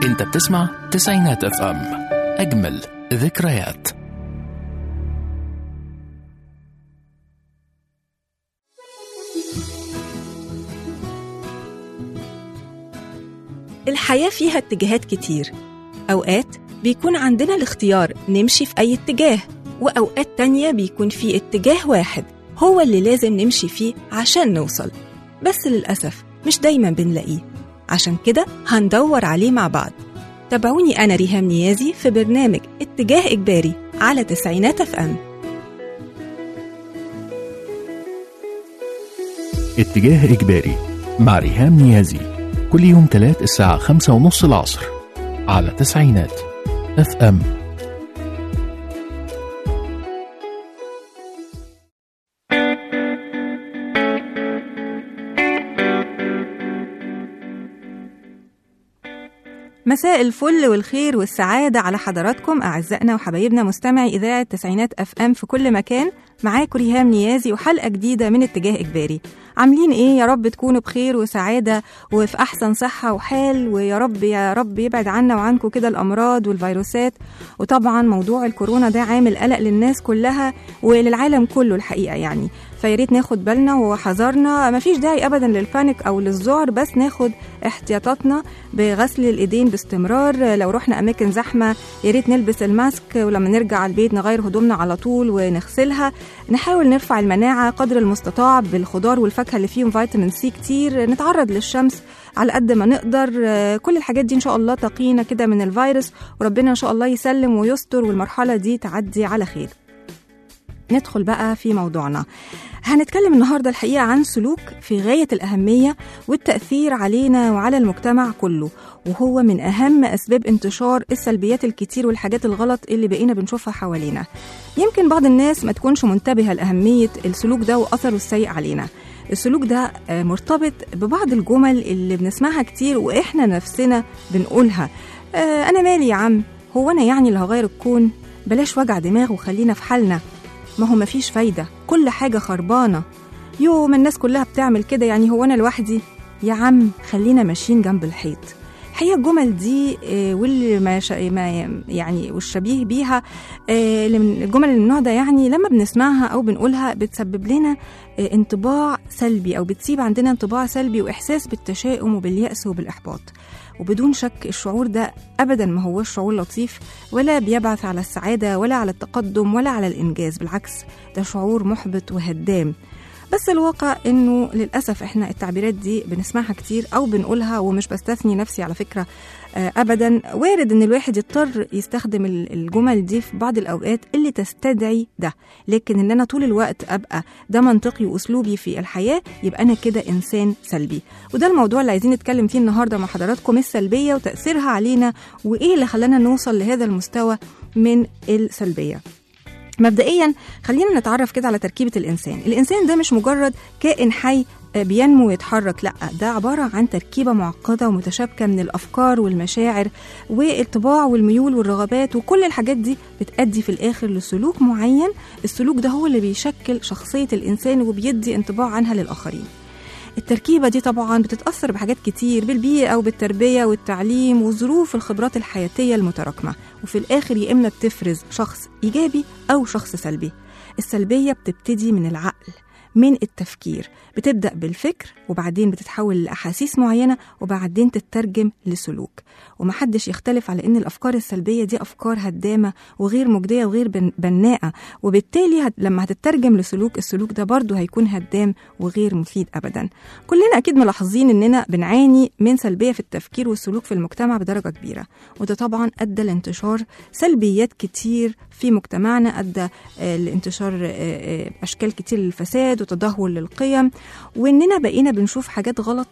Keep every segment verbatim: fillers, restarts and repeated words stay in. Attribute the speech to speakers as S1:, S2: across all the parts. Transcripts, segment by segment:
S1: انت بتسمع تسعينات اف ام، اجمل ذكريات.
S2: الحياة فيها اتجاهات كتير. أوقات بيكون عندنا الاختيار نمشي في أي اتجاه، وأوقات تانية بيكون في اتجاه واحد هو اللي لازم نمشي فيه عشان نوصل، بس للأسف مش دايما بنلاقيه، عشان كده هندور عليه مع بعض. تابعوني أنا ريهام نيازي في برنامج اتجاه إجباري على تسعينات اف ام.
S1: اتجاه إجباري مع ريهام نيازي، كل يوم تلات الساعة خمسة ونص العصر على تسعينات اف ام.
S2: مساء الفل والخير والسعادة على حضراتكم أعزائنا وحبايبنا مستمعي إذاعة تسعينات اف ام في كل مكان. معاكم ريهام نيازي وحلقة جديدة من اتجاه إجباري. عاملين إيه؟ يا رب تكونوا بخير وسعادة وفي أحسن صحة وحال، ويا رب يا رب يبعد عنا وعنكم كده الأمراض والفيروسات. وطبعا موضوع الكورونا ده عامل قلق للناس كلها وللعالم كله الحقيقة يعني، فياريت ناخد بالنا وحذرنا. مفيش داعي أبدا للبانيك أو للذعر، بس ناخد احتياطاتنا بغسل الإيدين باستمرار. لو رحنا أماكن زحمة ياريت نلبس الماسك، ولما نرجع البيت نغير هدومنا على طول ونغسلها. نحاول نرفع المناعة قدر المستطاع بالخضار والفاكهة اللي فيهم فيتامين سي كتير، نتعرض للشمس على قد ما نقدر. كل الحاجات دي إن شاء الله تقينا كده من الفيروس، وربنا إن شاء الله يسلم ويستر والمرحلة دي تعدي على خير. ندخل بقى في موضوعنا. هنتكلم النهاردة الحقيقة عن سلوك في غاية الأهمية والتأثير علينا وعلى المجتمع كله، وهو من أهم أسباب انتشار السلبيات الكتير والحاجات الغلط اللي بقينا بنشوفها حوالينا. يمكن بعض الناس ما تكونش منتبهة لأهمية السلوك ده وأثره السيء علينا. السلوك ده مرتبط ببعض الجمل اللي بنسمعها كتير وإحنا نفسنا بنقولها. آه أنا مالي يا عم، هو أنا يعني اللي هغير الكون؟ بلاش وجع دماغ وخلينا في حالنا، ما هو مفيش فايدة، كل حاجة خربانة، يوم الناس كلها بتعمل كده يعني هو أنا لوحدي؟ يا عم خلينا ماشيين جنب الحيط. حقيقة الجمل دي واللي ما يعني والشبيه بيها الجمل من النوع ده يعني لما بنسمعها أو بنقولها بتسبب لنا انطباع سلبي، أو بتسيب عندنا انطباع سلبي وإحساس بالتشاؤم وباليأس وبالإحباط. وبدون شك الشعور ده أبدا ما هو شعور لطيف، ولا بيبعث على السعادة ولا على التقدم ولا على الإنجاز، بالعكس ده شعور محبط وهدام. بس الواقع إنه للأسف إحنا التعبيرات دي بنسمعها كتير أو بنقولها، ومش بستثني نفسي على فكرة أبدا. وارد إن الواحد يضطر يستخدم الجمل دي في بعض الأوقات اللي تستدعي ده، لكن إن أنا طول الوقت أبقى ده منطقي وأسلوبي في الحياة يبقى أنا كده إنسان سلبي. وده الموضوع اللي عايزين نتكلم فيه النهاردة مع حضراتكم، السلبية وتأثيرها علينا، وإيه اللي خلانا نوصل لهذا المستوى من السلبية. مبدئيا خلينا نتعرف كده على تركيبة الإنسان. الإنسان ده مش مجرد كائن حي بينمو ويتحرك، لأ، ده عبارة عن تركيبة معقدة ومتشابكة من الأفكار والمشاعر والطباع والميول والرغبات، وكل الحاجات دي بتأدي في الآخر لسلوك معين. السلوك ده هو اللي بيشكل شخصية الإنسان وبيدي انطباع عنها للآخرين. التركيبة دي طبعا بتتأثر بحاجات كتير، بالبيئة أو بالتربية والتعليم وظروف الخبرات الحياتية المتراكمة، وفي الآخر يا إما بتفرز شخص إيجابي أو شخص سلبي. السلبية بتبتدي من العقل، من التفكير، بتبدأ بالفكر وبعدين بتتحول لأحاسيس معينة وبعدين تترجم لسلوك. ومحدش يختلف على أن الأفكار السلبية دي أفكار هدامة وغير مجدية وغير بناءة، وبالتالي لما هتترجم لسلوك، السلوك ده برضو هيكون هدام وغير مفيد أبدا. كلنا أكيد ملاحظين أننا بنعاني من سلبية في التفكير والسلوك في المجتمع بدرجة كبيرة، وده طبعا أدى لانتشار سلبيات كتير في مجتمعنا، أدى لانتشار أشكال كتير للفساد وتدهور للقيم، وإننا بقينا بنشوف حاجات غلط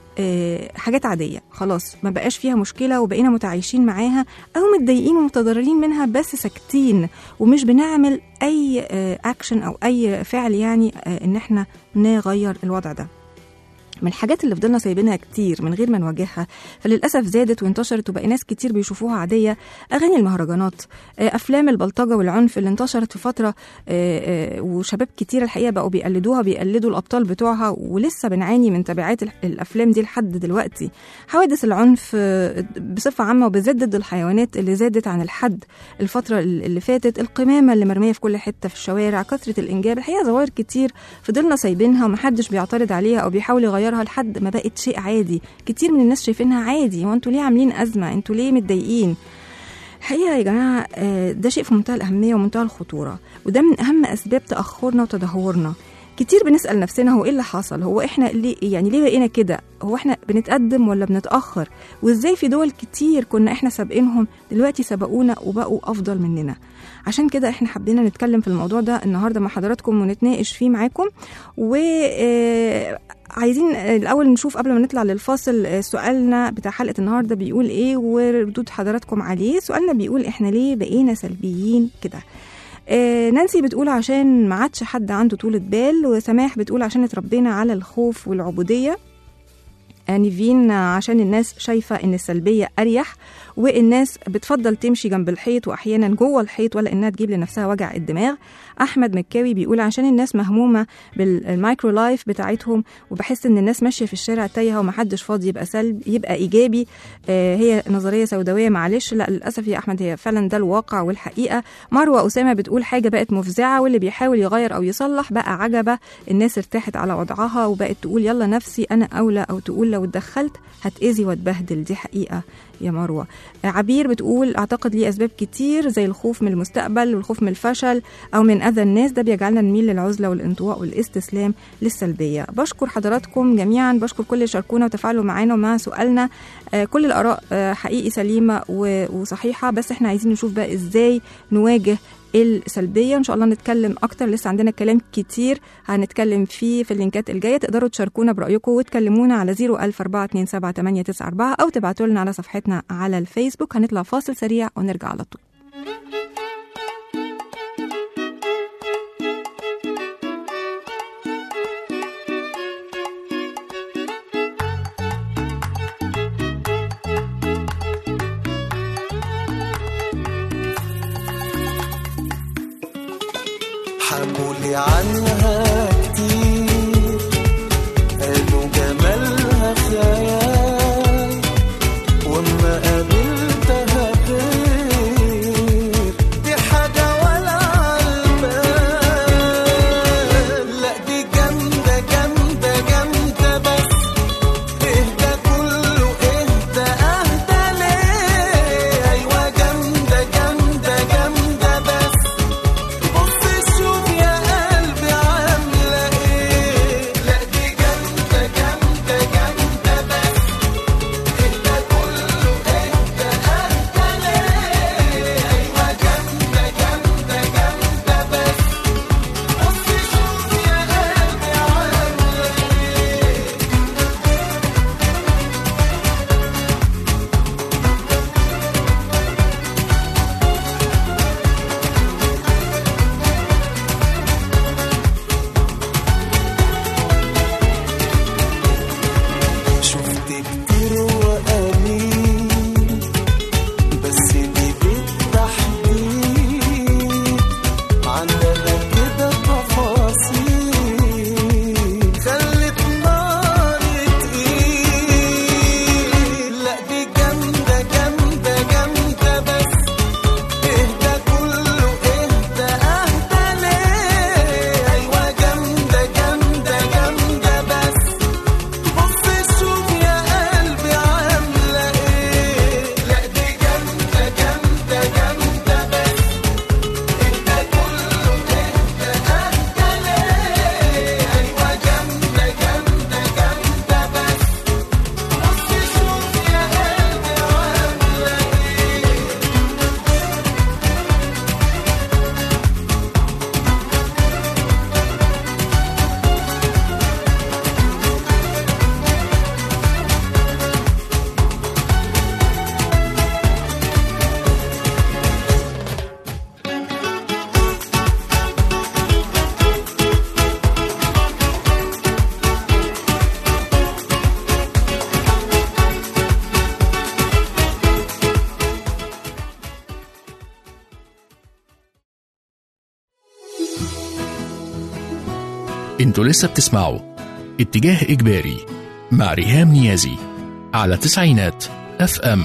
S2: حاجات عادية خلاص ما بقاش فيها مشكلة، وبقينا متعايشين معاها أو متضايقين ومتضررين منها بس ساكتين ومش بنعمل أي أكشن أو أي فعل يعني إن احنا نغير الوضع ده. من الحاجات اللي فضلنا سايبينها كتير من غير ما نواجهها، فللأسف زادت وانتشرت وبقى ناس كتير بيشوفوها عادية. أغاني المهرجانات، أفلام البلطجة والعنف اللي انتشرت في فترة، وشباب كتير الحقيقة بقوا بيقلدوها، بيقلدوا الأبطال بتوعها، ولسه بنعاني من تبعات الأفلام دي لحد دلوقتي. حوادث العنف بصفة عامة وبالذات ضد الحيوانات اللي زادت عن الحد الفترة اللي فاتت، القمامة اللي مرمية في كل حتة في الشوارع، كثرة الإنجاب، الحقيقة ظواهر كتير فضلنا سايبينها ومحدش بيعترض عليها أو بيحاول يغيرها لحد ما بقت شيء عادي. كتير من الناس شايفينها عادي، وانتوا ليه عاملين أزمة؟ انتوا ليه متضايقين؟ الحقيقة يا جماعة ده شيء في منتهى الأهمية ومنتهى الخطورة، وده من أهم أسباب تأخرنا وتدهورنا. كتير بنسأل نفسنا هو إيه اللي حصل؟ هو إحنا ليه يعني ليه بقينا كده؟ هو إحنا بنتقدم ولا بنتأخر؟ وإزاي في دول كتير كنا إحنا سابقينهم دلوقتي سبقونا وبقوا أفضل مننا؟ عشان كده إحنا حبينا نتكلم في الموضوع ده النهاردة مع حضراتكم ونتناقش فيه معاكم. وعايزين الأول نشوف قبل ما نطلع للفاصل سؤالنا بتاع حلقة النهاردة بيقول إيه وردود حضراتكم عليه. سؤالنا بيقول إحنا ليه بقينا سلبيين كده؟ آه نانسي بتقول عشان ما عادش حد عنده طولة بال، وسماح بتقول عشان اتربينا على الخوف والعبودية، آه نيفين عشان الناس شايفة ان السلبية اريح والناس بتفضل تمشي جنب الحيط واحيانا جوه الحيط ولا انها تجيب لنفسها وجع الدماغ. احمد مكاوي بيقول عشان الناس مهمومة بالمايكرو لايف بتاعتهم وبحس ان الناس ماشية في الشارع تايهة ومحدش فاضي يبقى سلب يبقى ايجابي. آه هي نظرية سوداوية معلش، لا للاسف يا احمد هي فعلا ده الواقع والحقيقة. مروة اسامة بتقول حاجة بقت مفزعة واللي بيحاول يغير او يصلح بقى عجبة، الناس ارتاحت على وضعها وبقت تقول يلا نفسي انا اولى، او تقول لو اتدخلت هتأذي واتبهدل. دي حقيقة يا مروة. عبير بتقول اعتقد ليه اسباب كتير زي الخوف من المستقبل والخوف من الفشل او من اذى الناس، ده بيجعلنا نميل للعزلة والانطواء والاستسلام للسلبية. بشكر حضراتكم جميعا، بشكر كل اللي شاركونا وتفاعلوا معانا ومع سؤالنا. آه كل الاراء آه حقيقي سليمة وصحيحة، بس احنا عايزين نشوف بقى ازاي نواجه السلبية. ان شاء الله نتكلم اكتر، لسه عندنا كلام كتير هنتكلم فيه في اللينكات الجاية. تقدروا تشاركونا برأيكم وتكلمونا على صفر ألف أربعة اتنين سبعة تمانية تسعة أربعة او تبعتوا لنا على صفحتنا على الفيسبوك. هنطلع فاصل سريع ونرجع على طول.
S3: حكولي عنها كتير قالوا جمالها خيال، وما قابلتها غير دي حاجة ولا عالبال. لا دي جامدة جامدة جامدة بس اهدى كله اهدى اهدى ليه. ايوه جامدة جامدة جامدة بس بص شوف يا قلبي
S1: انتوا لسه بتسمعوا اتجاه إجباري مع ريهام نيازي على تسعينات اف ام.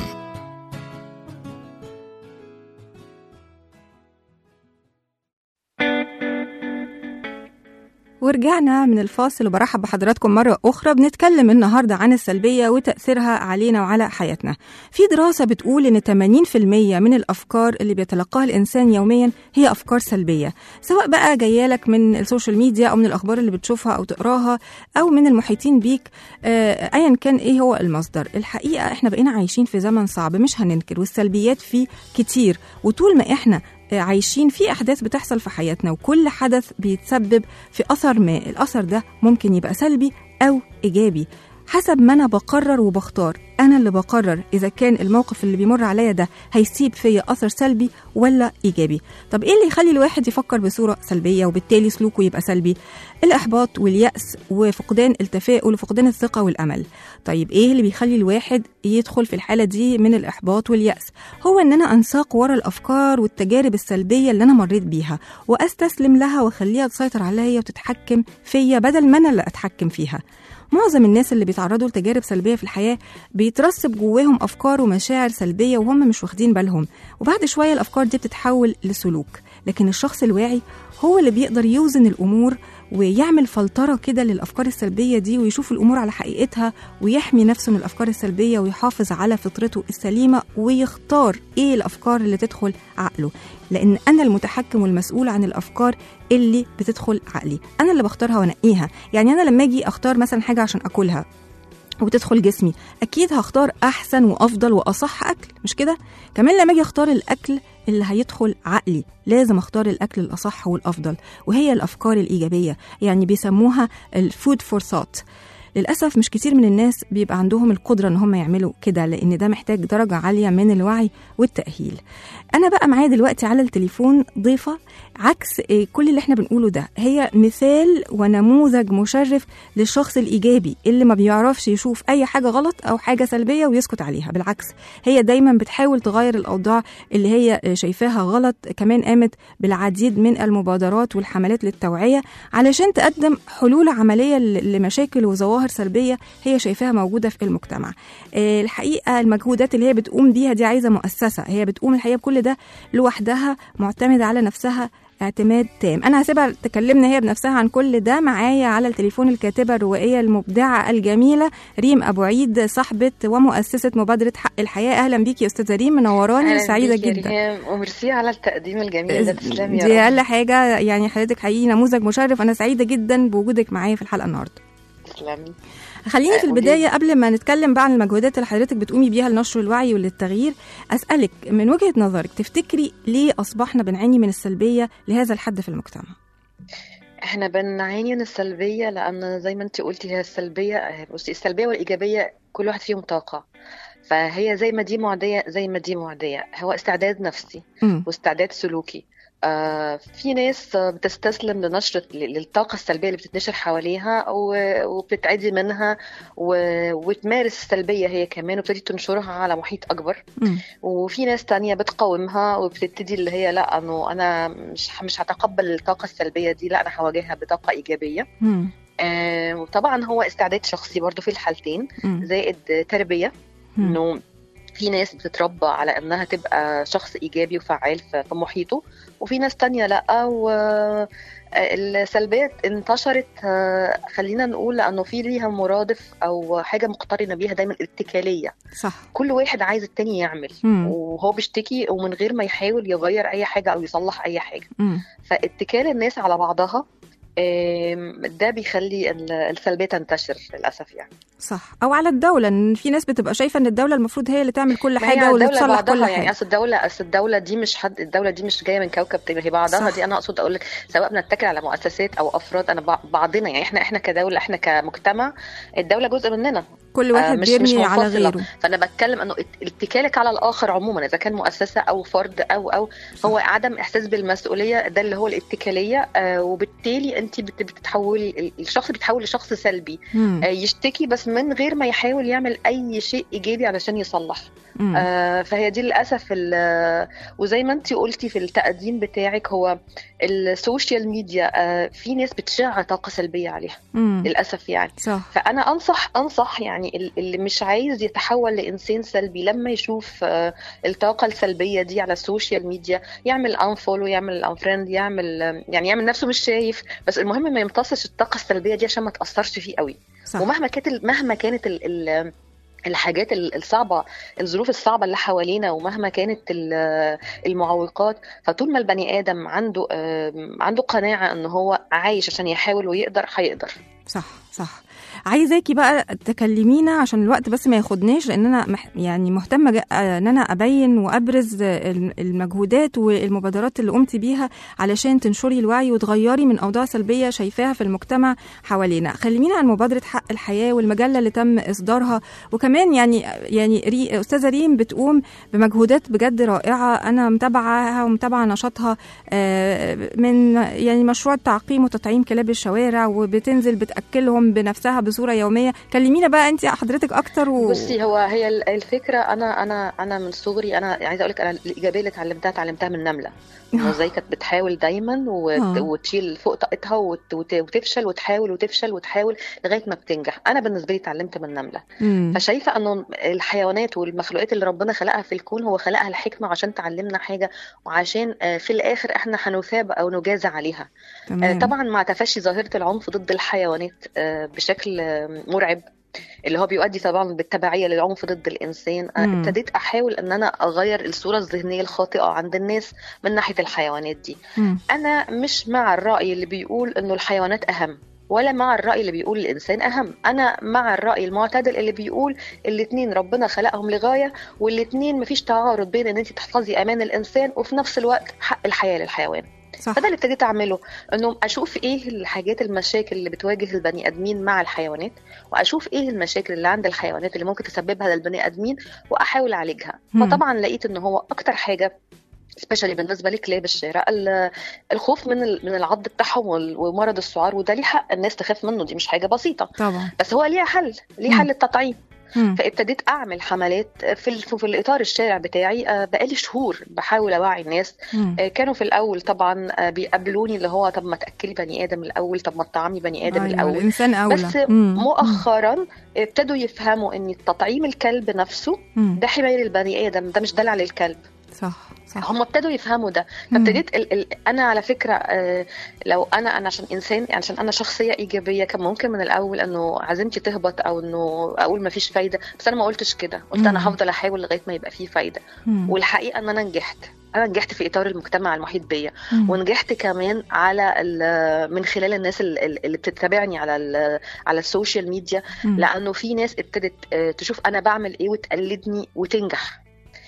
S2: ورجعنا من الفاصل وبرحب بحضراتكم مرة أخرى. بنتكلم النهاردة عن السلبية وتأثيرها علينا وعلى حياتنا. في دراسة بتقول إن ثمانين بالمية من الأفكار اللي بيتلقاها الإنسان يوميا هي أفكار سلبية، سواء بقى جايالك من السوشيال ميديا أو من الأخبار اللي بتشوفها أو تقراها أو من المحيطين بيك، آه، أيا كان إيه هو المصدر. الحقيقة إحنا بقينا عايشين في زمن صعب مش هننكر، والسلبيات فيه كتير، وطول ما إحنا عايشين في أحداث بتحصل في حياتنا وكل حدث بيتسبب في أثر ما. الأثر ده ممكن يبقى سلبي أو إيجابي حسب ما أنا بقرر وبختار. أنا اللي بقرر إذا كان الموقف اللي بيمر عليا ده هيسيب فيا أثر سلبي ولا إيجابي. طب إيه اللي يخلي الواحد يفكر بصورة سلبية وبالتالي سلوكه يبقى سلبي؟ الإحباط واليأس وفقدان التفاؤل وفقدان الثقة والأمل. طيب إيه اللي بيخلي الواحد يدخل في الحالة دي من الإحباط واليأس؟ هو إن أنا أنساق ورا الأفكار والتجارب السلبية اللي أنا مريت بيها وأستسلم لها وأخليها تسيطر عليا وتتحكم فيا بدل ما أنا اللي أتحكم فيها. معظم الناس اللي بيتعرضوا لتجارب سلبية في الحياة بيترسب جواهم أفكار ومشاعر سلبية وهم مش واخدين بالهم، وبعد شوية الأفكار دي بتتحول لسلوك. لكن الشخص الواعي هو اللي بيقدر يوزن الأمور ويعمل فلترة كده للأفكار السلبية دي ويشوف الأمور على حقيقتها ويحمي نفسه من الأفكار السلبية ويحافظ على فطرته السليمة ويختار إيه الأفكار اللي تدخل عقله. لأن أنا المتحكم والمسؤول عن الأفكار اللي بتدخل عقلي، أنا اللي بختارها ونقيها. يعني أنا لما أجي أختار مثلا حاجة عشان أكلها وتدخل جسمي، أكيد هختار أحسن وأفضل وأصح أكل، مش كده؟ كمان لما أجي أختار الأكل اللي هيدخل عقلي لازم أختار الأكل الأصح والأفضل، وهي الأفكار الإيجابية، يعني بيسموها الفود فور ثوت. للأسف مش كتير من الناس بيبقى عندهم القدرة ان هم يعملوا كده، لأن ده محتاج درجة عالية من الوعي والتأهيل. أنا بقى معايا دلوقتي على التليفون ضيفة عكس كل اللي احنا بنقوله ده، هي مثال ونموذج مشرف للشخص الإيجابي اللي ما بيعرفش يشوف أي حاجة غلط أو حاجة سلبية ويسكت عليها. بالعكس هي دايما بتحاول تغير الأوضاع اللي هي شايفاها غلط. كمان قامت بالعديد من المبادرات والحملات للتوعية علشان تقدم حلول عملية لمشاكل وظواهر سلبية هي شايفاها موجودة في المجتمع. الحقيقة المجهودات اللي هي بتقوم بيها دي عايزة مؤسسة، هي بتقوم الحقيقة بكل ده لوحدها، معتمدة على نفسها اعتماد تام. أنا هسيبها تكلمنا هي بنفسها عن كل ده. معايا على التليفون الكاتبة الروائية المبدعة الجميلة ريم أبو عيد، صاحبة ومؤسسة مبادرة حق الحياة. أهلا بيكي يا أستاذة ريم، منوراني وسعيدة جدا.
S4: ريهام، وميرسي على التقديم الجميل ده، تسلمي يا
S2: دي
S4: رب.
S2: أقل حاجة، يعني حضرتك حقيقي نموذج مشرف. أنا سعيدة جدا بوجودك معايا في الحلقة النهاردة.
S4: تسلمي.
S2: خليني في البداية قبل ما نتكلم بقى عن المجهودات اللي حضرتك بتقومي بيها لنشر الوعي وللتغيير، أسألك من وجهة نظرك تفتكري ليه أصبحنا بنعاني من السلبية لهذا الحد في المجتمع؟
S4: احنا بنعاني من السلبية لأن زي ما انت قلتي هي السلبية، بصي السلبية والإيجابية كل واحد فيهم طاقة، فهي زي ما دي معدية زي ما دي معدية، هو استعداد نفسي م. واستعداد سلوكي. آه في ناس بتستسلم لنشر للطاقة السلبية اللي بتتنشر حواليها وبتتعدي منها وتمارس السلبية هي كمان وبتبتدي تنشرها على محيط أكبر. م. وفي ناس تانية بتقاومها وبتبتدي اللي هي لا أنه أنا مش مش هتقبل الطاقة السلبية دي، لا أنا هواجهها بطاقة إيجابية. م. آه وطبعا هو استعداد شخصي برضو في الحالتين، م. زائد تربية، إنه في ناس بتتربى على انها تبقى شخص ايجابي وفعال في محيطه، وفي ناس تانية لا. والسلبية انتشرت خلينا نقول لانه في ليها مرادف او حاجة مقترنة بيها دايما الاتكالية. صح. كل واحد عايز التاني يعمل م. وهو بيشتكي ومن غير ما يحاول يغير اي حاجة او يصلح اي حاجة. م. فاتكال الناس على بعضها ده بيخلي السلبية تنتشر للأسف يعني.
S2: صح. أو على الدولة، إن في ناس بتبقى شايفة إن الدولة المفروض هي اللي تعمل كل حاجة واللي تصلح كل حاجة.
S4: يعني أصل الدولة أصل الدولة دي مش حد، الدولة دي مش جاية من كوكب تاني، هي بعضها. صح. دي أنا أقصد أقول لك سواء بنتكل على مؤسسات أو أفراد، أنا بعضنا يعني إحنا إحنا كدولة، إحنا كمجتمع، الدولة جزء مننا.
S2: كل واحد
S4: مش مش
S2: بيرمي على
S4: منفصلة.
S2: غيره.
S4: فانا بتكلم انه اتكالك على الاخر عموما اذا كان مؤسسه او فرد او او هو عدم احساس بالمسؤوليه، ده اللي هو الاتكاليه. آه وبالتالي انت بت- بتتحولي، الشخص بيتحول لشخص سلبي،
S2: مم.
S4: آه يشتكي بس من غير ما يحاول يعمل اي شيء ايجابي علشان يصلح.
S2: مم.
S4: آه فهي دي للاسف ال- وزي ما انت قلتي في التقديم بتاعك، هو السوشيال ميديا آه في ناس بتشع طاقه سلبيه عليها
S2: مم.
S4: للاسف يعني.
S2: صح.
S4: فانا انصح انصح يعني ال- اللي مش عايز يتحول لانسان سلبي لما يشوف آه، الطاقه السلبيه دي على السوشيال ميديا يعمل انفولو، يعمل انفريند، يعمل آه، يعني يعمل نفسه مش شايف، بس المهم ما يمتصش الطاقه السلبيه دي عشان ما تاثرش فيه قوي.
S2: صح.
S4: ومهما كانت ال- مهما كانت ال ال الحاجات ال- الصعبة، الظروف الصعبة اللي حوالينا، ومهما كانت ال- المعوقات، فطول ما البني آدم عنده آه، عنده قناعة أنه هو عايش عشان يحاول ويقدر، هيقدر.
S2: صح صح. عايزاكي بقى تكلمينا عشان الوقت بس ما ياخدناش، لان انا مح يعني مهتمه ج- ان انا ابين وابرز الم- المجهودات والمبادرات اللي قمتي بيها علشان تنشري الوعي وتغيري من اوضاع سلبيه شايفاها في المجتمع حوالينا. خلينا عن مبادره حق الحياه والمجله اللي تم اصدارها، وكمان يعني يعني ري استاذه ريم بتقوم بمجهودات بجد رائعه، انا متابعاها ومتابعه نشاطها آه، من يعني مشروع تعقيم وتطعيم كلاب الشوارع، وبتنزل بتاكلهم بنفسها بصوره يوميه. كلمينا بقى انت حضرتك اكتر. و...
S4: بصي، هو هي ال- الفكره، انا انا انا من صغري انا عايزه اقول لك، انا الايجابيه اللي اتعلمتها اتعلمتها من نمله. انه ازاي كانت بتحاول دايما وت...
S2: آه.
S4: وتشيل فوق طاقتها وت... وت... وتفشل وتحاول وتفشل وتحاول لغايه ما بتنجح. انا بالنسبه لي اتعلمت من نمله.
S2: مم.
S4: فشايفه انه الحيوانات والمخلوقات اللي ربنا خلقها في الكون، هو خلقها الحكمه عشان تعلمنا حاجه، وعشان آه، في الاخر احنا هنثاب او نجازى عليها. آه،
S2: تمام.
S4: طبعا مع تفشي ظاهره العنف ضد الحيوانات آه، بشكل آه، مرعب، اللي هو بيؤدي طبعا بالتبعية للعنف ضد الإنسان، أنا
S2: مم.
S4: ابتديت أحاول أن أنا أغير الصورة الذهنية الخاطئة عند الناس من ناحية الحيوانات دي.
S2: مم.
S4: أنا مش مع الرأي اللي بيقول أنه الحيوانات أهم، ولا مع الرأي اللي بيقول الإنسان أهم. أنا مع الرأي المعتدل اللي بيقول الاتنين ربنا خلقهم لغاية، والاتنين مفيش تعارض بين أن أنت تحفظي أمان الإنسان وفي نفس الوقت حق الحياة للحيوان.
S2: صح.
S4: فده اللي ابتديت اعمله، انه اشوف ايه الحاجات المشاكل اللي بتواجه البني ادمين مع الحيوانات، واشوف ايه المشاكل اللي عند الحيوانات اللي ممكن تسببها للبني ادمين، واحاول اعالجها.
S2: مم.
S4: فطبعا لقيت ان هو اكتر حاجه سبيشالي بالنسبه لكلاب الشارع ال- الخوف من ال- من العض بتاعهم وال- ومرض السعار، وده ليه حق الناس تخاف منه، دي مش حاجه بسيطه،
S2: طبعا.
S4: بس هو ليه حل، ليه
S2: مم.
S4: حل التطعيم.
S2: مم.
S4: فابتديت اعمل حملات في ال- في الاطار الشارع بتاعي. آه، بقالي شهور بحاول اوعي الناس.
S2: مم.
S4: آه، كانوا في الاول طبعا آه، بيقابلوني اللي هو طب ما تاكلي بني ادم الاول، طب ما تطعمي بني ادم
S2: أيوة،
S4: الاول.
S2: الانسان اولى.
S4: بس
S2: مم.
S4: مؤخرا ابتدوا يفهموا ان تطعيم الكلب نفسه
S2: مم.
S4: ده حمايه للبني ادم، ده مش دلع للكلب.
S2: صح صح.
S4: هم ابتدوا يفهموا ده.
S2: مم.
S4: فابتديت ال ال انا على فكره آه لو انا انا عشان انسان، عشان انا شخصيه ايجابيه، كان ممكن من الاول انه عزيمتي تهبط او انه اقول ما فيش فايده، بس انا ما قلتش كده، قلت
S2: مم.
S4: انا هفضل احاول لغايه ما يبقى فيه فايده.
S2: مم.
S4: والحقيقه ان انا نجحت. انا نجحت في اطار المجتمع المحيط بيا،
S2: مم.
S4: ونجحت كمان على ال- من خلال الناس ال- ال- اللي بتتابعني على ال- على السوشيال ميديا،
S2: مم.
S4: لانه في ناس ابتدت آه، تشوف انا بعمل ايه وتقلدني وتنجح.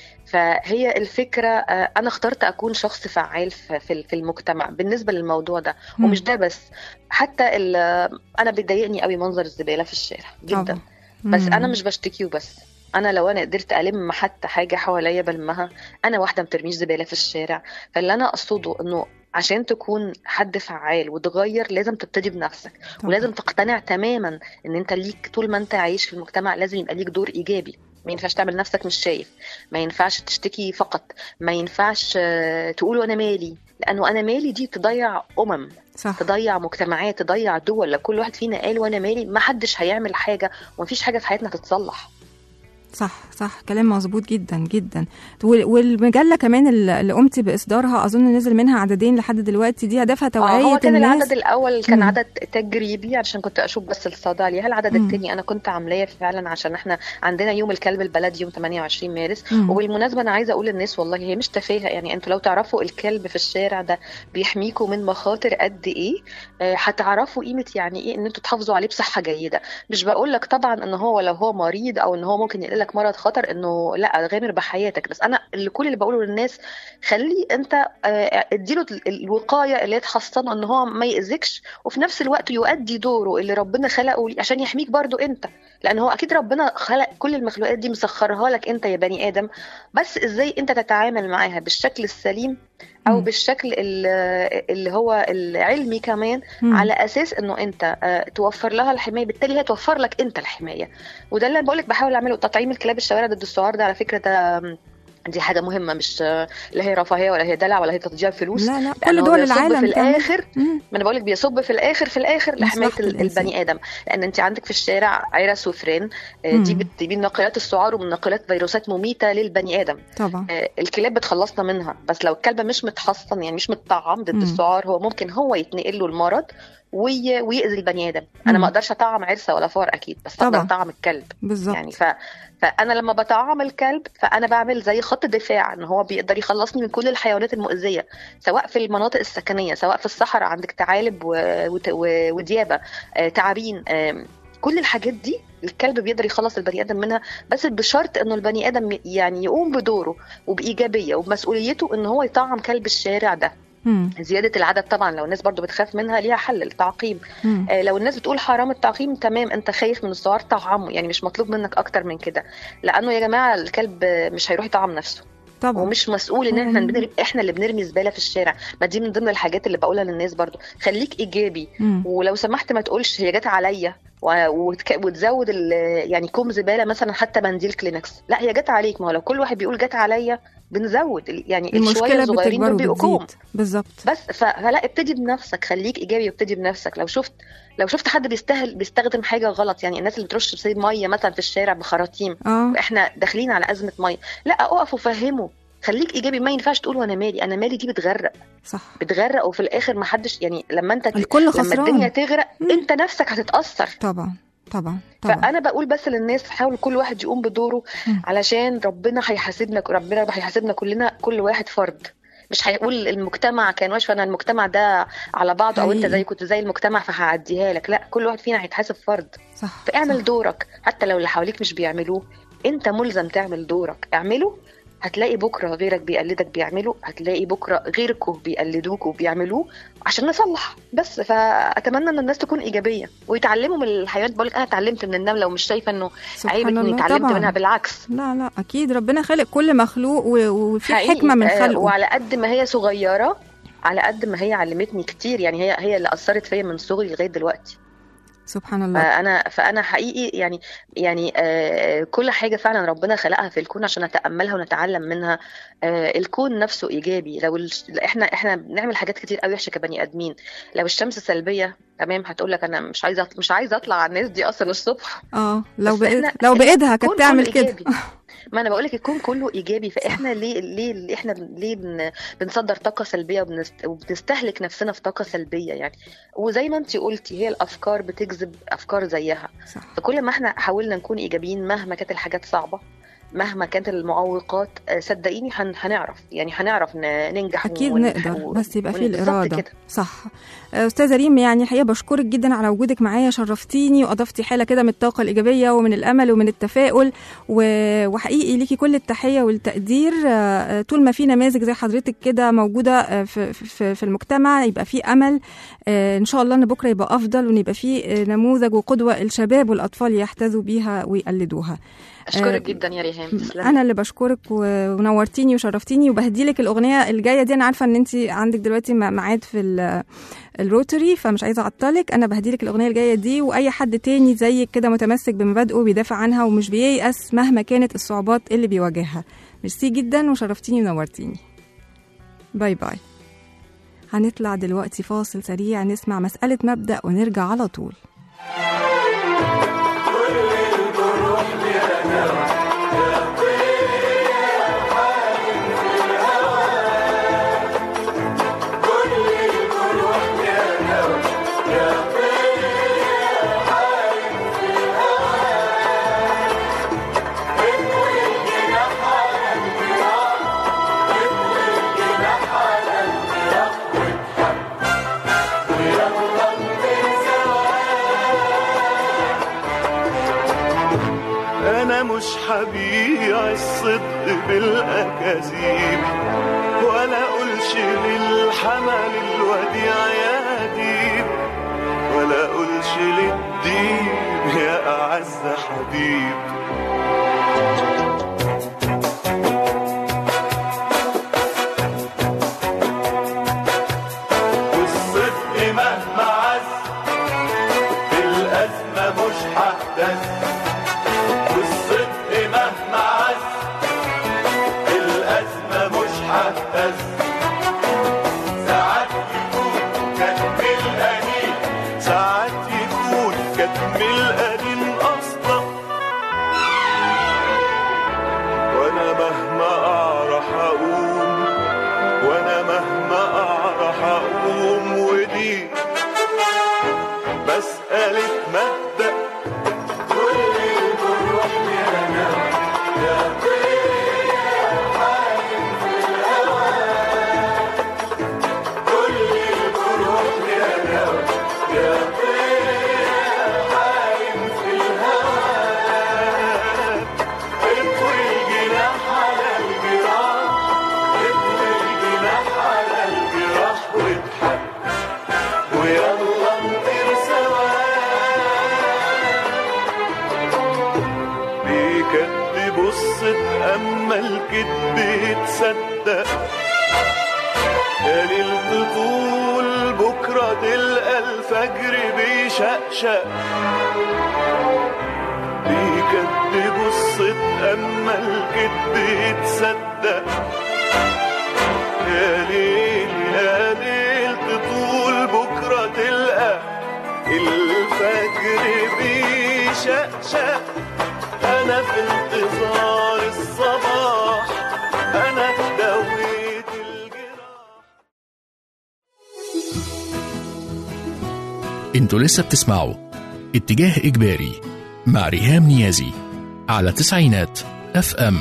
S4: فهي الفكرة آه، أنا اخترت أكون شخص فعال في في في المجتمع بالنسبة للموضوع ده.
S2: مم.
S4: ومش ده بس، حتى ال- أنا بيضايقني قوي منظر الزبالة في الشارع جدا.
S2: طبعا.
S4: بس
S2: مم.
S4: أنا مش بشتكي وبس، أنا لو أنا قدرت ألم حتى حاجة حواليا بلمها. أنا واحدة مترميش زبالة في الشارع. فاللي أنا أقصده إنه عشان تكون حد فعال وتغير لازم تبتدي بنفسك،
S2: طبعا.
S4: ولازم تقتنع تماما إن أنت ليك طول ما أنت عايش في المجتمع لازم يبقى ليك دور إيجابي. ما ينفعش تعمل نفسك مش شايف، ما ينفعش تشتكي فقط، ما ينفعش آه، تقولوا أنا مالي، لأنه أنا مالي دي تضيع أمم،
S2: صح.
S4: تضيع مجتمعات، تضيع دول. لو كل واحد فينا قال وأنا مالي، ما حدش هيعمل حاجة، ومفيش حاجة في حياتنا تتصلح.
S2: صح صح. كلام مظبوط جدا جدا. وال- والمجله كمان اللي اللي قمتي باصدارها اظن نزل منها عددين لحد دلوقتي، دي هدفها
S4: آه،
S2: توعيه
S4: هو كان
S2: الناس.
S4: العدد الأول كان
S2: مم.
S4: عدد تجريبي عشان كنت أشوف بس الصدى عليها. العدد
S2: مم.
S4: التاني أنا كنت عاملاه فعلا عشان احنا عندنا يوم الكلب البلدي يوم ثمانية وعشرين مارس.
S2: مم.
S4: وبالمناسبة أنا عايزة أقول للناس والله هي مش تفاهة، يعني أنتوا لو تعرفوا الكلب في الشارع ده بيحميكوا من مخاطر قد إيه، آه، هتعرفوا قيمة يعني إيه إن أنتوا تحافظوا عليه بصحة جيدة. مش بقول لك طبعا إن هو لو هو مريض أو إن هو ممكن يقلق لك مرض خطر إنه لا غامر بحياتك، بس أنا اللي كل اللي بقوله للناس خلي أنت آه، اديله ال- الوقاية اللي تحصنه إن هو ما يأذكش، وفي نفس الوقت يؤدي دوره اللي ربنا خلقه ليه عشان يحميك برضو أنت، لان هو اكيد ربنا خلق كل المخلوقات دي مسخرها لك انت يا بني ادم، بس ازاي انت تتعامل معاها بالشكل السليم او
S2: مم.
S4: بالشكل ال- اللي هو العلمي كمان،
S2: مم.
S4: على اساس انه انت آه، توفر لها الحمايه، بالتالي هي توفر لك انت الحمايه. وده اللي بقول لك بحاول اعمله. تطعيم الكلاب الشوارع ضد السعار ده على فكره ده دي حاجه مهمه، مش لا هي رفاهيه ولا هي دلع ولا هي تضييع فلوس،
S2: لا لا، كل
S4: لانه
S2: دول
S4: بيصب
S2: العالم
S4: في
S2: تعمل.
S4: الاخر.
S2: مم.
S4: ما انا بقول لك بيصب في الاخر في الاخر لحمايه
S2: مصلحة
S4: ال-
S2: الإنسان.
S4: البني ادم. لان انت عندك في الشارع عرس وفران، آه،
S2: مم.
S4: دي بت- دي من ناقلات السعار ومن ناقلات فيروسات مميته للبني ادم.
S2: طبعا.
S4: آه، الكلاب بتخلصنا منها، بس لو الكلب مش متحصن يعني مش متطعم ضد
S2: مم.
S4: السعار، هو ممكن هو يتنقل له المرض وي... ويأذي البني ادم. انا
S2: مم.
S4: ما اقدرش اطعم عرسه ولا فار اكيد، بس
S2: طبعا.
S4: اقدر اطعم الكلب.
S2: بالظبط.
S4: يعني ف... فانا لما بطعم الكلب فانا بعمل زي خط دفاع، ان هو بيقدر يخلصني من كل الحيوانات المؤذيه، سواء في المناطق السكنيه، سواء في الصحراء عندك ثعالب و... وت... و... وديابه، آه، تعابين، آه، كل الحاجات دي الكلب بيقدر يخلص البني ادم منها، بس بشرط انه البني ادم يعني يقوم بدوره وبايجابيه وبمسؤوليته ان هو يطعم كلب الشارع ده.
S2: مم.
S4: زيادة العدد طبعا لو الناس برضو بتخاف منها ليها حل، التعقيم.
S2: مم.
S4: آه لو الناس بتقول حرام التعقيم، تمام، انت خايف من السعار طعمه، يعني مش مطلوب منك اكتر من كده، لانه يا جماعة الكلب مش هيروح يطعم نفسه،
S2: طبعا.
S4: ومش مسؤول ان احنا بنرمي، احنا اللي بنرمي زبالة في الشارع. ما دي من ضمن الحاجات اللي بقولها للناس برضو، خليك ايجابي.
S2: مم.
S4: ولو سمحت ما تقولش هي جت عليا و- وتك- وتزود ال- يعني كوم زبالة مثلا، حتى منديل كلينكس، لا هي جت عليك. ما هو لو كل واحد بيقول جت عليا بنزود ال- يعني الشوية
S2: المشكلة
S4: الصغيرين
S2: بتكبر
S4: دول بيبقوا كوم.
S2: وبتزيد. بالظبط.
S4: بس ف- فلا، ابتدي بنفسك، خليك ايجابي وابتدي بنفسك. لو شفت لو شفت حد بيستهل بيستخدم حاجه غلط، يعني الناس اللي بترش بسيب ميه مثلا في الشارع بخراطيم
S2: اه.
S4: واحنا داخلين على ازمه ميه، لا اقف وفهمه، خليك ايجابي. ما ينفعش تقول وانا مالي، انا مالي دي بتغرق
S2: صح.
S4: بتغرق وفي الاخر ما حدش، يعني لما انت ت-
S2: الكل
S4: لما
S2: خسران.
S4: الدنيا تغرق
S2: مم.
S4: انت نفسك هتتاثر.
S2: طبعا طبعا طبعا.
S4: فانا بقول بس للناس حاول كل واحد يقوم بدوره،
S2: مم.
S4: علشان ربنا هيحاسبنا، ربنا هيحاسبنا كلنا، كل واحد فرد. مش هيقول المجتمع كان واش، فانا المجتمع ده على بعض، او انت
S2: حقيقي.
S4: زي كنت زي المجتمع فهعديها لك، لا، كل واحد فينا هيتحاسب فرد.
S2: صح.
S4: فاعمل
S2: صح.
S4: دورك، حتى لو اللي حواليك مش بيعملوه انت ملزم تعمل دورك، اعمله. هتلاقي بكره غيرك بيقلدك بيعمله، هتلاقي بكره غيركم بيقلدوك وبيعملوه، عشان نصلح بس. فاتمنى ان الناس تكون ايجابيه ويتعلموا من الحيوانات. بقولك انا اتعلمت من النمله، ومش شايفه انه عيب
S2: سبحان
S4: اني
S2: الله.
S4: اتعلمت
S2: طبعا.
S4: منها، بالعكس.
S2: لا لا، اكيد ربنا خلق كل مخلوق و- وفي
S4: حقيقي.
S2: حكمة من
S4: آه،
S2: خلقه.
S4: وعلى قد ما هي صغيره، على قد ما هي علمتني كتير، يعني هي هي اللي اثرت فيا من صغري لغايه دلوقتي.
S2: سبحان الله.
S4: فانا فانا حقيقي يعني يعني آه كل حاجه فعلا ربنا خلقها في الكون عشان نتاملها ونتعلم منها. آه الكون نفسه ايجابي. لو الش... احنا احنا بنعمل حاجات كتير قوي وحشه كبني ادمين. لو الشمس سلبيه، تمام، هتقول لك انا مش عايزه مش عايزه اطلع على الناس دي اصلا الصبح.
S2: اه لو
S4: بس
S2: بإيد...
S4: إحنا-
S2: لو بايدها
S4: الكون
S2: كانت تعمل
S4: كله
S2: كده.
S4: إيجابي. ما انا بقول لك الكون كله ايجابي، فاحنا ليه ليه ليه احنا بن- ليه بن بنصدر طاقه سلبيه وبنست وبنستهلك نفسنا في طاقه سلبيه يعني. وزي ما انت قلتي، هي الافكار بتجذب افكار زيها.
S2: صح.
S4: فكل ما احنا حاولنا نكون ايجابيين مهما كانت الحاجات صعبه، مهما كانت المعوقات، آه، صدقيني هن- هنعرف يعني هنعرف ن- ننجح
S2: اكيد
S4: ون-
S2: نقدر،
S4: و-
S2: بس يبقى
S4: ون-
S2: فيه
S4: بالظبط
S2: الاراده.
S4: كده.
S2: صح. آه، استاذه ريم، يعني الحقيقه بشكرك جدا على وجودك معايا، شرفتيني واضفتي حاله كده من الطاقه الايجابيه ومن الامل ومن التفاؤل، و- وحقيقي ليكي كل التحيه والتقدير. آه، طول ما في نماذج زي حضرتك كده موجوده آه، في في في المجتمع يبقى في امل. آه، ان شاء الله ان بكره يبقى افضل، وان يبقى في آه، نموذج وقدوه الشباب والاطفال يحتذوا بيها ويقلدوها.
S4: اشكرك
S2: آه،
S4: جدا يا ريهام، تسلمي.
S2: انا اللي بشكرك و- ونورتيني وشرفتيني، وبهديلك الاغنيه الجايه دي. انا عارفه ان انت عندك دلوقتي م- ميعاد في ال- الروتري، فمش عايزه اعطلك. انا بهديلك الاغنيه الجايه دي، واي حد تاني زيك كده متمسك بمبادئه وبيدافع عنها ومش بييأس مهما كانت الصعوبات اللي بيواجهها. ميرسي جدا وشرفتيني ونورتيني. باي باي. هنطلع دلوقتي فاصل سريع نسمع مسألة مبدأ ونرجع على طول.
S3: أنا مش هبيع الصدق بالأكاذيب، ولا أقولش للحمل الوديع يا ديب، ولا أقولش للدين يا أعز حبيب. والصدق مهما عز في الأزمة مش ههتز، والصدق مهما عز في الأزمة مش ههتز. ساعات يكون كتم القليل، ساعات يكون كتم القليل أصلا، وأنا مهما أعرف أقوم، وأنا مهما أعرف أقوم. ودي مسألة مبدأ، كل الجروح لنا يا طير حايم في الهوى، كل الجروح لنا يا طير حايم في الهوى. اطوي الجناح على الجراح، اطوي الجناح على الجراح واضحك ويلا نطير سوا. بيكدب الصدق أما الكدب يتصدق، يا ليل طول بكرة تلقى الفجر بيشقشق. بيكدب الصدق أما الكدب يتصدق، يا ليل يا ليل طول بكرة تلقى الفجر بيشقشق. أنا في انتظار الصباح، أنا دويت الجراح.
S1: انتوا لسه بتسمعوا اتجاه إجباري مع ريهام نيازي على تسعينات اف ام.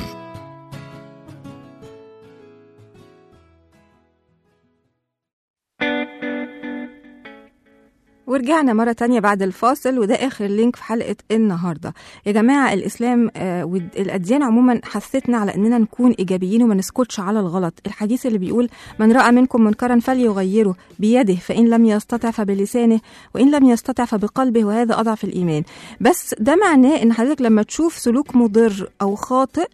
S2: ورجعنا مرة تانية بعد الفاصل، وده آخر لينك في حلقة النهاردة. يا جماعة الإسلام آه والأديان عموما حثتنا على أننا نكون إيجابيين وما نسكتش على الغلط. الحديث اللي بيقول من رأى منكم منكرا فليغيره بيده، فإن لم يستطع فبلسانه، وإن لم يستطع فبقلبه، وهذا أضعف الإيمان. بس ده معناه أن حضرتك لما تشوف سلوك مضر أو خاطئ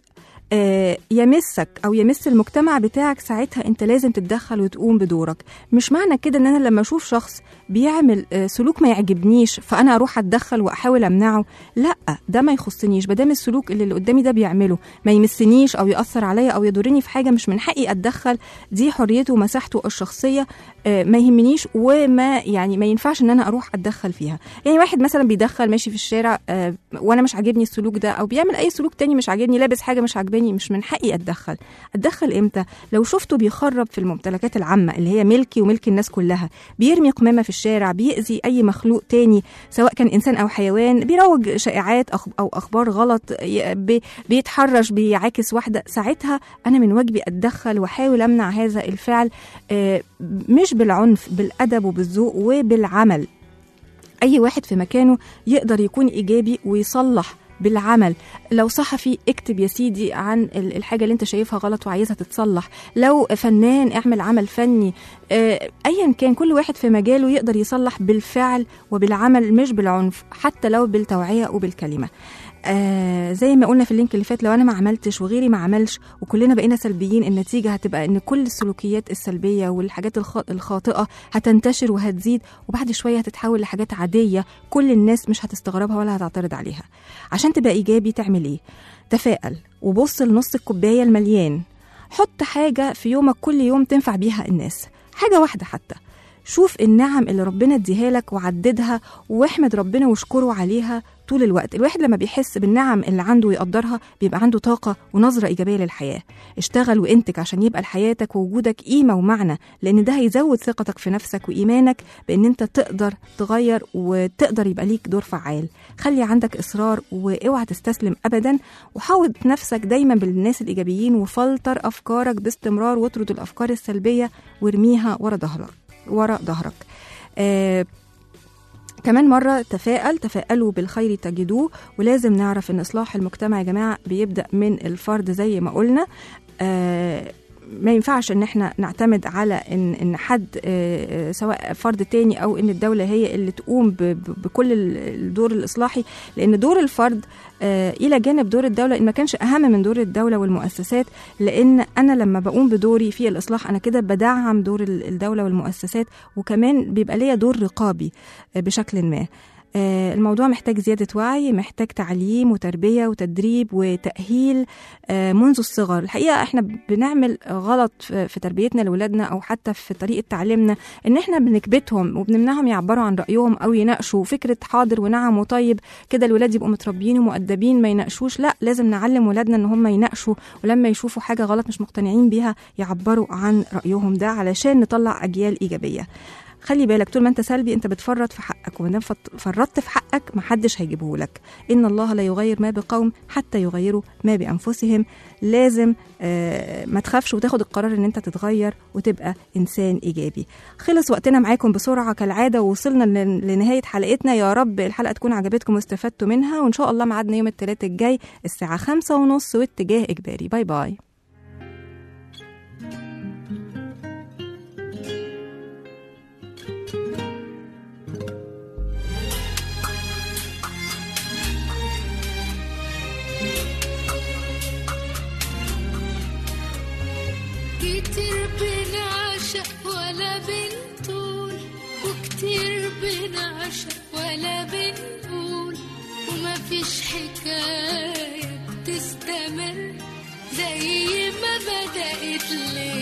S2: يمسك أو يمس المجتمع بتاعك، ساعتها أنت لازم تتدخل وتقوم بدورك. مش معنى كده أن أنا لما أشوف شخص بيعمل سلوك ما يعجبنيش فأنا أروح أتدخل وأحاول أمنعه. لا، ده ما يخصنيش. بدام السلوك اللي, اللي قدامي ده بيعمله ما يمسنيش أو يأثر عليا أو يضرني في حاجة، مش من حقي أتدخل. دي حريته ومساحته الشخصية، ما يهمنيش وما يعني ما ينفعش ان انا اروح اتدخل فيها. يعني واحد مثلا بيدخل ماشي في الشارع آه وانا مش عاجبني السلوك ده، او بيعمل اي سلوك تاني مش عاجبني، لابس حاجه مش عاجباني، مش من حقي اتدخل. اتدخل امتى؟ لو شفته بيخرب في الممتلكات العامه اللي هي ملكي وملك الناس كلها، بيرمي قمامه في الشارع، بيأذي اي مخلوق تاني سواء كان انسان او حيوان، بيروج شائعات او اخبار غلط، بيتحرش، بيعاكس واحده، ساعتها انا من واجبي اتدخل واحاول امنع هذا الفعل، آه مش بالعنف، بالأدب وبالذوق وبالعمل. أي واحد في مكانه يقدر يكون إيجابي ويصلح بالعمل. لو صحفي اكتب يا سيدي عن الحاجة اللي انت شايفها غلط وعايزها تتصلح، لو فنان اعمل عمل فني، اه ايا كان، كل واحد في مجاله يقدر يصلح بالفعل وبالعمل مش بالعنف، حتى لو بالتوعية وبالكلمة. آه زي ما قلنا في اللينك اللي فات، لو انا ما عملتش وغيري ما عملش وكلنا بقينا سلبيين، النتيجة هتبقى ان كل السلوكيات السلبية والحاجات الخاطئة هتنتشر وهتزيد، وبعد شوية هتتحول لحاجات عادية كل الناس مش هتستغربها ولا هتعترض عليها. عشان تبقى ايجابي تعمل ايه؟ تفائل وبص لنص الكوباية المليان. حط حاجة في يومك كل يوم تنفع بيها الناس، حاجة واحدة حتى. شوف النعم اللي ربنا اديها لك وعددها، واحمد ربنا واشكره عليها طول الوقت. الواحد لما بيحس بالنعم اللي عنده ويقدرها بيبقى عنده طاقة ونظرة إيجابية للحياة. اشتغل وانتج عشان يبقى لحياتك ووجودك قيمة ومعنى، لأن ده هيزود ثقتك في نفسك وإيمانك بأن انت تقدر تغير وتقدر يبقى ليك دور فعال. خلي عندك إصرار واوعى تستسلم أبدا، وحاول نفسك دايما بالناس الإيجابيين، وفلتر أفكارك باستمرار، واطرد الأفكار السلبية وارميها ورا ظهرك ورا ظهرك آه كمان مرة تفائل، تفائلوا بالخير تجدوه. ولازم نعرف ان اصلاح المجتمع يا جماعة بيبدأ من الفرد زي ما قلنا. آه ما ينفعش ان احنا نعتمد على ان ان حد سواء فرد تاني او ان الدوله هي اللي تقوم بكل الدور الاصلاحي، لان دور الفرد الى جانب دور الدوله ان ما كانش اهم من دور الدوله والمؤسسات. لان انا لما بقوم بدوري في الاصلاح انا كده بدعم دور الدوله والمؤسسات، وكمان بيبقى ليا دور رقابي بشكل ما. الموضوع محتاج زيادة وعي، محتاج تعليم وتربية وتدريب وتأهيل منذ الصغر. الحقيقة احنا بنعمل غلط في تربيتنا لولادنا أو حتى في طريقة تعليمنا، ان احنا بنكبتهم وبنمنعهم يعبروا عن رأيهم أو يناقشوا فكرة حاضر ونعم وطيب كده الولاد يبقوا متربيين ومؤدبين ما يناقشوش. لا، لازم نعلم ولادنا ان هم يناقشوا، ولما يشوفوا حاجة غلط مش مقتنعين بيها يعبروا عن رأيهم، ده علشان نطلع أجيال إيجابية. خلي بالك طول ما انت سلبي انت بتفرط في حقك، وما دام فرطت في حقك محدش هيجيبه لك. ان الله لا يغير ما بقوم حتى يغيروا ما بانفسهم. لازم آه ما تخافش وتاخد القرار ان انت تتغير وتبقى انسان ايجابي. خلص وقتنا معاكم بسرعه كالعاده، ووصلنا لنهايه حلقتنا. يا رب الحلقه تكون عجبتكم واستفدتوا منها، وان شاء الله ميعادنا يوم الثلاث الجاي الساعه خمسة ونص واتجاه اجباري. باي باي.
S5: كتير بنعشق ولا بنطول، وكتير بنعشق ولا بنقول، وما فيش حكاية بتستمر زي ما بدأت ليه.